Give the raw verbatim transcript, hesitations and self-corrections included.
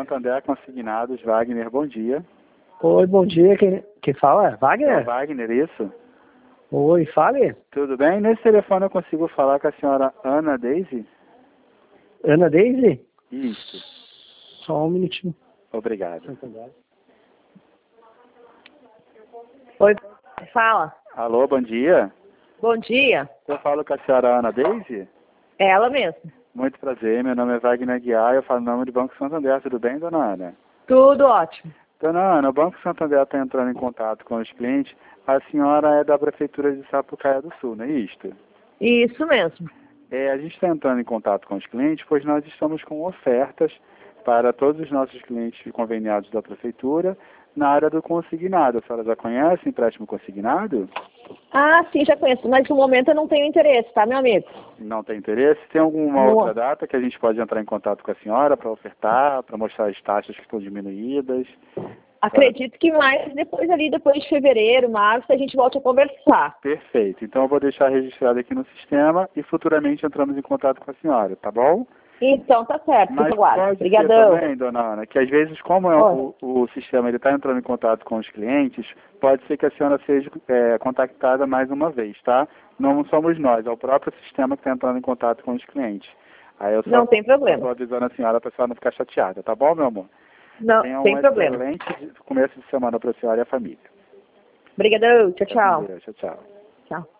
Santander Consignados, Wagner, bom dia. Oi, bom dia. Quem, quem fala? Wagner? É Wagner, isso? Oi, fale. Tudo bem? Nesse telefone eu consigo falar com a senhora Ana Deise? Ana Deise? Isso. Só um minutinho. Obrigado. Santander. Oi, fala. Alô, bom dia. Bom dia. Eu falo com a senhora Ana Deise? É ela mesma. Muito prazer, meu nome é Wagner Guiar, eu falo em nome do Banco Santander, tudo bem, dona Ana? Tudo ótimo. Dona Ana, o Banco Santander está entrando em contato com os clientes, a senhora é da Prefeitura de Sapucaia do Sul, não é isto? Isso mesmo. É, a gente está entrando em contato com os clientes, pois nós estamos com ofertas para todos os nossos clientes conveniados da Prefeitura na área do consignado. A senhora já conhece empréstimo consignado? Ah, sim, já conheço, mas no momento eu não tenho interesse, tá, meu amigo? Não tem interesse? Tem alguma Não. outra data que a gente pode entrar em contato com a senhora para ofertar, para mostrar as taxas que estão diminuídas? Acredito que mais depois ali, depois de fevereiro, março, a gente volta a conversar. Perfeito. Então eu vou deixar registrado aqui no sistema e futuramente entramos em contato com a senhora, tá bom? Então tá certo, Mas fica aguardo. pode Obrigadão. ser também, dona Ana, que às vezes, como é o, o sistema está entrando em contato com os clientes, pode ser que a senhora seja é, contactada mais uma vez, tá? Não somos nós, é o próprio sistema que está entrando em contato com os clientes. Aí eu só, Não tem problema. Estou avisando a senhora para a senhora não ficar chateada, tá bom, meu amor? Não, Tenha um tem problema. excelente começo de semana para a senhora e a família. Obrigadão, tchau, tchau. Tchau, tchau. Tchau.